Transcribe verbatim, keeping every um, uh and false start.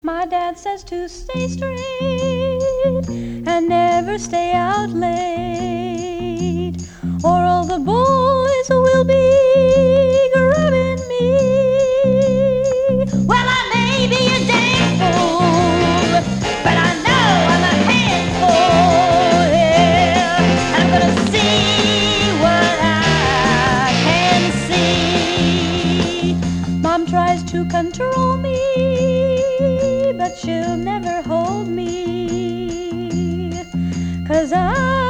My dad says to stay straight and never stay out late, or all the boys will be grabbing me. Well, I may be a damn fool, but I know I'm a handful, yeah, and I'm gonna see what I can see. Mom tries to control me, but she'll never hold me, 'cause I